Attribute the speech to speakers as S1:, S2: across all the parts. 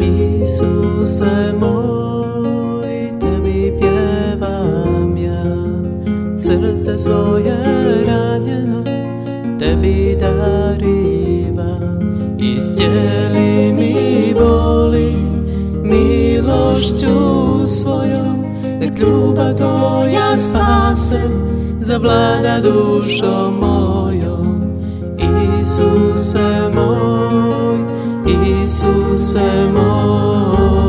S1: Isuse moj, tebi pjevam ja, srce svoje ranjeno tebi darivam. Iscijeli mi boli milošću svojom, nek ljubav tvoja spase, zavlada dušom mojom. Isuse moj, Isuse moj.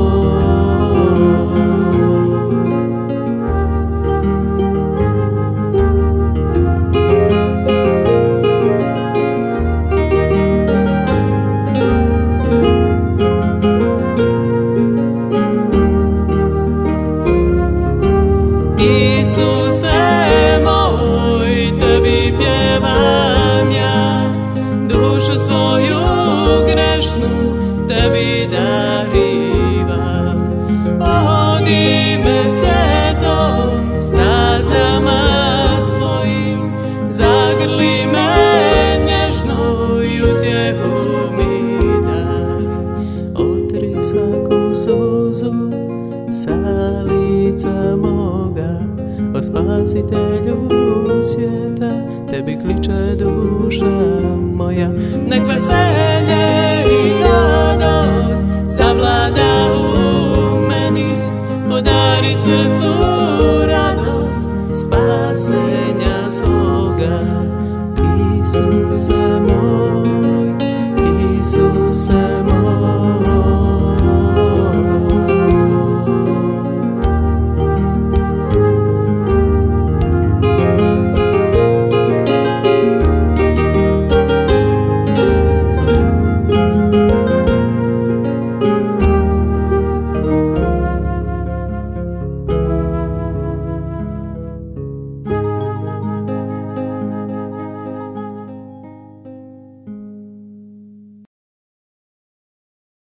S1: Isuse moj, tebi pjevam ja, dušu svoju grešnu tebi darivam. Vodi me svetom stazama svojim, zagrli me nježno i utjehu mi daj. Otri svaku suzu sa lica moga, o Spasitelju svijeta, tebi kliče duša moja.